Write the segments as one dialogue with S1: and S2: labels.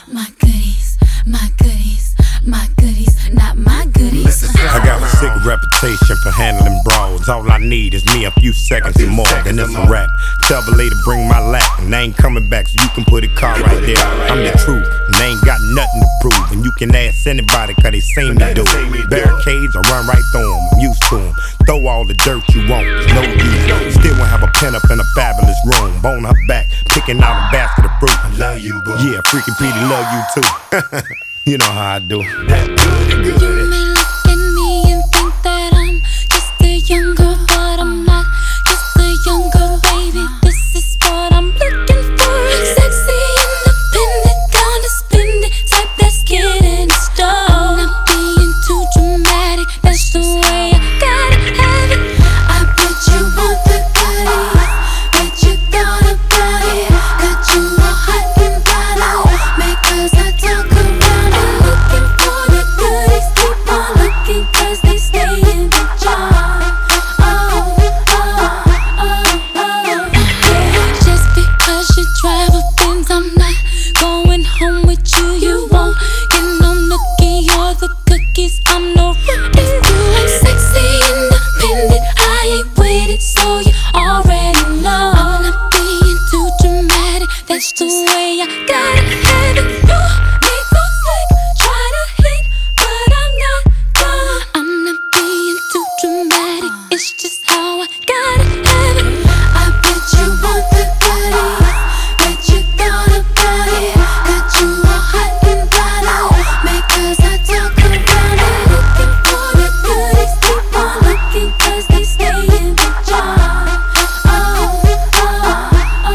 S1: My goodies, my goodies, my goodies, not my goodies.
S2: I got a sick reputation for handling brawls. All I need is me a few seconds or more, then it's a rap. Tell the lady bring my lap, and they ain't coming back, so you can put a car right there. I'm the truth, and they ain't got nothing to prove. And you can ask anybody, cause they seen me do it. Barricades, I run right through them, I'm used to them. Throw all the dirt you want, no use. Still won't have a pen up in a fabulous room. Bone her back, picking out a basket of fruit. I love you, boo. Yeah, freaking Petey love you too. You know how I do. That good, good.
S1: You may look at me and think that I'm just a young girl, but I'm not just a young girl, baby. This is what I'm looking for. Sexy, independent, gonna spend it, type that's getting it started. I'm not being too dramatic, that's the way I gotta have it. I bet you want the goodies, bet you thought about it. Got you all hot and bothered, because I talk around it. Looking for the goodies, keep on looking, cause they stay in the jar. Oh, oh, oh, oh, yeah. Just because you drive a Benz, I'm not going home with you. You won't get no nookie or the cookies, I'm no rookie. I'm sexy, independent, I ain't with it, so you already know. I'm not being too dramatic, that's the way I gotta have it. You make go slick, try to hit, but I'm not done. I'm not being too dramatic, it's just how I gotta have it. I bet you want the goodies, bet you thought about it. Got you all hot and bothered, because I talk around it. Looking for the goodies, keep on looking, cause they stay in the jar. Oh, oh, oh,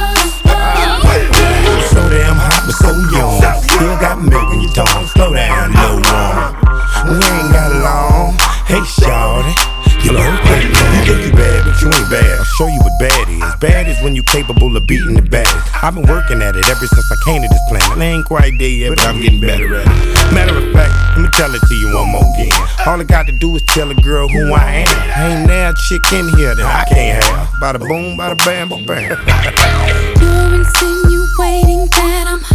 S1: oh.
S2: So damn hot but so young. Still got milk in your tongue. Slow down, little one. We ain't got long. Hey, shawty. You know, you think you bad, but you ain't bad. I'll show you what bad is. Bad is when you capable of beating the baddest. I've been working at it ever since I came to this planet. I ain't quite there yet, but I'm getting better at it. Matter of fact, let me tell it to you one more again. All I got to do is tell a girl who I am. Ain't now a chick in here that I can't have. Bada boom, bada bam, bam.
S1: You're insinuating that I'm